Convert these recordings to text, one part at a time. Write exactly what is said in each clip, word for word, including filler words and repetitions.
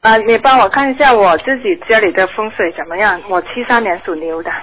啊，你帮我看一下我自己家里的风水怎么样？我七三年属牛的。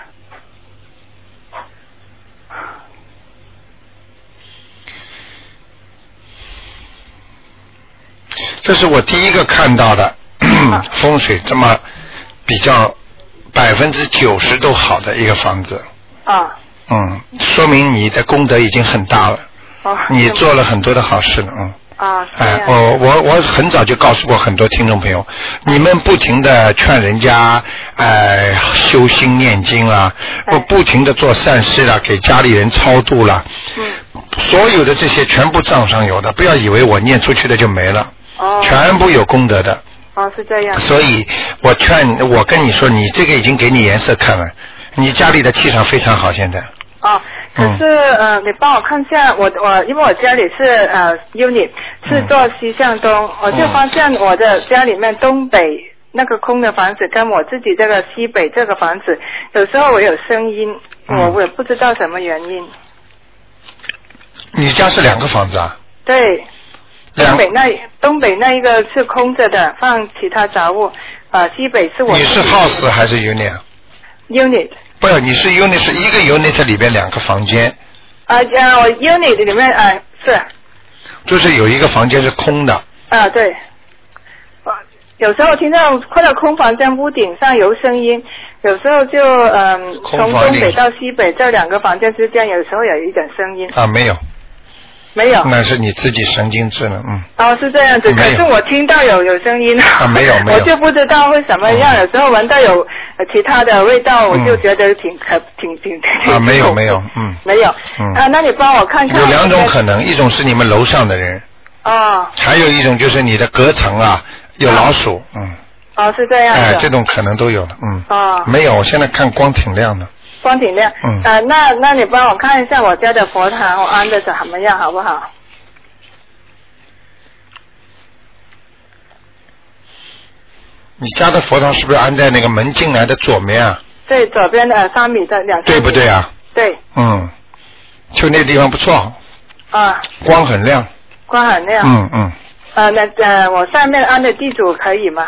这是我第一个看到的风水这么比较百分之九十都好的一个房子。 啊。 嗯，说明你的功德已经很大了。哦。你做了很多的好事了，嗯。 啊。 哎，我我我很早就告诉过很多听众朋友，你们不停的劝人家呃修心念经啦，不不停的做善事啦，给家里人超度啦，嗯，所有的这些全部账上有的，不要以为我念出去的就没了，哦，全部有功德的。 哦，是这样。 所以我劝我跟你说，你这个已经给你颜色看了，你家里的气场非常好，现在。 哦，可是、嗯、呃，你帮我看一下，我我因为我家里是呃 unit 是做西向东、嗯，我就发现我的家里面东北那个空的房子跟我自己这个西北这个房子，有时候我有声音，嗯、我我也不知道什么原因。 你家是两个房子啊？ 对，东北那东北那一个是空着的，放其他杂物，呃，西北是我。 你是 house 还是 unit？unit。不是，你是 unit 是一个 unit 里边两个房间。 啊呃，我 unit 里面啊、呃、是。就是有一个房间是空的。 啊对。有时候听到快到空房间屋顶上有声音，有时候就嗯、呃、从东北到西北这两个房间之间，有时候有一点声音。 啊没有。 没有。 那是你自己神经质了，嗯。 哦，是这样子。可是我听到有有声音。 啊，没有没有。 我就不知道为什么样，嗯、有时候闻到有其他的味道，我就觉得挺可、嗯、挺挺挺。 啊，没有没有，嗯。 没有。嗯。啊，那你帮我看看。 有两种可能，一种是你们楼上的人。哦。还有一种就是你的隔层啊有老鼠，啊、嗯。 哦，是这样的。 哎，这种可能都有的，嗯。哦。没有，我现在看光挺亮的。 光挺亮。嗯。啊，那那你帮我看一下我家的佛堂，我安的怎么样，好不好？ 你家的佛堂是不是安在那个门进来的左面啊？ 对，左边的三米的两。 对不对啊？ 对。 嗯，就那地方不错。 啊。光很亮。 光很亮。 嗯嗯。 呃，那呃，我上面安的地主可以吗？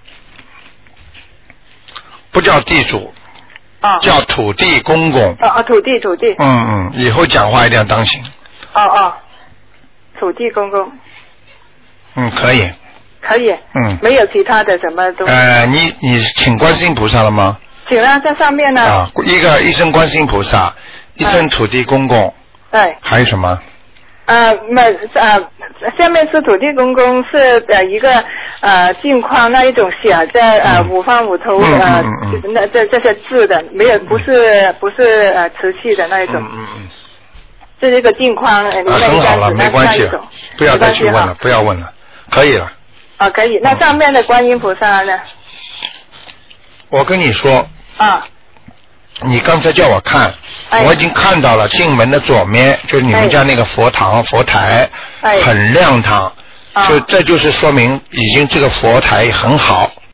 不叫地主。哦。叫土地公公。 哦哦，土地土地。 嗯嗯，以后讲话一定要当心。 哦哦，土地公公。 嗯，可以。 可以，嗯，没有其他的什么东西。 呃，你你请观世音菩萨了吗？ 请了，在上面呢。 啊，一个一尊观世音菩萨，一尊土地公公。 对。 还有什么？ 呃，那呃，下面是土地公公，是呃一个呃镜框那一种写着呃五方五头呃那这这些字的，没有不是不是呃瓷器的那一种。嗯嗯嗯。这是一个镜框，呃， 啊，很好了，没关系，不要再去问了，不要问了，可以了。 啊，可以。那上面的观音菩萨呢？ 我跟你说。 啊。 你刚才叫我看，哎、我已经看到了进门的左面，就是你们家那个佛堂、哎、佛台，哎、很亮堂。啊。就这就是说明已经这个佛台很好。